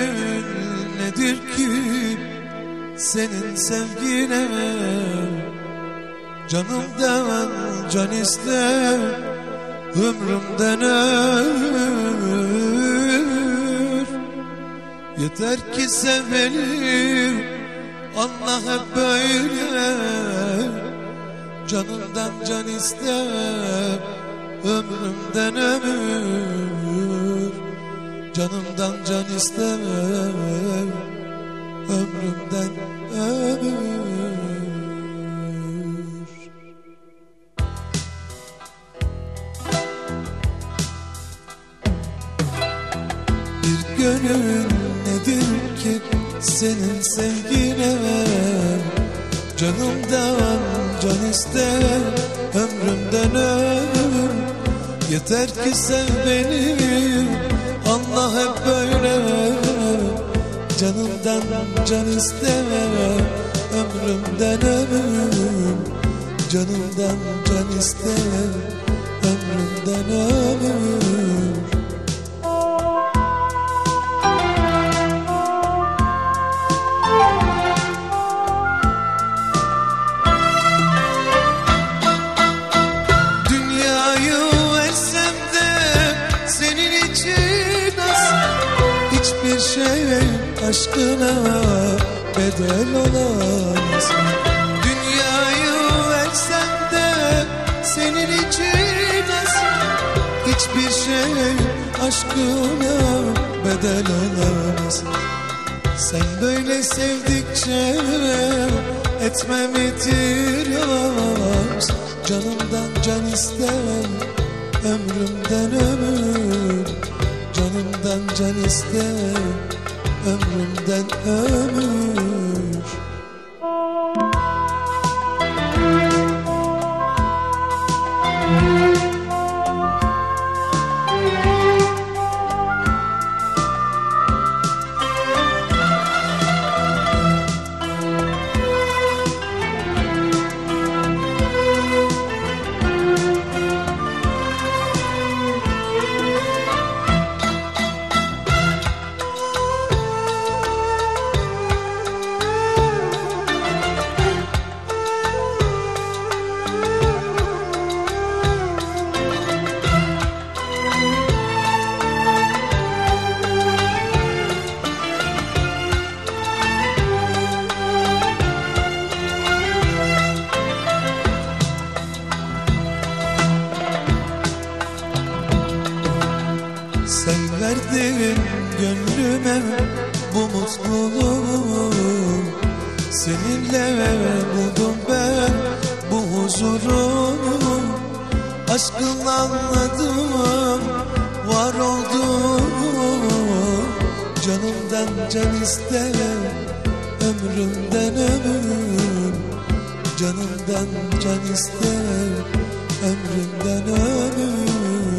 gönül nedir ki senin sevgine? Canımdan can ister, ömrümden ömür. Yeter ki sev beni, Allah hep böyle. Canımdan can ister, ömrümden ömür. Canımdan can ister, ömrümden ömür. Bir gönül nedir ki senin sevgine? Canımdan can ister, ömrümden ömür. Yeter ki sev beni, Allah hep böyle. Canımdan can ister, ömrümden ömür. Canımdan can ister, ömrümden ömür. Hiçbir şey aşkına bedel olamaz. Dünyayı versem de senin için az. Hiçbir şey aşkına bedel olamaz. Sen böyle sevdikçe etmem itiraz. Canımdan can ister, ömrümden ömür. Canımdan can ister, ömrümden ömür. Sen verdin gönlüme bu mutluluğu. Seninle buldum ben bu huzuru. Aşkınla anladım, var oldum. Canımdan can ister, ömrümden ömür. Canımdan can ister, ömrümden ömür.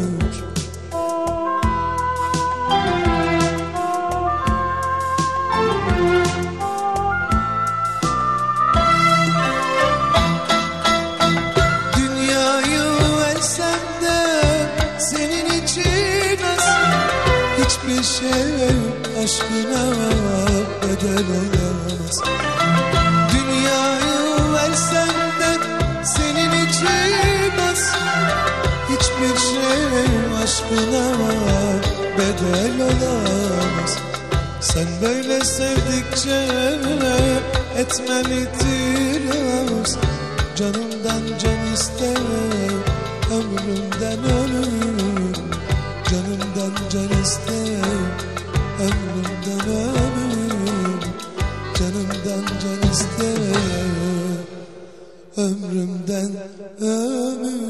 Hiçbir şey aşkına bedel olamaz. Dünyayı versen de senin için az. Hiçbir şey aşkına bedel olamaz. Sen böyle sevdikçe etmem itiraz. Canımdan can ister, ömrümden ömür. Canımdan can ister, ömrümden ömür. Canımdan can ister, ömrümden ömür.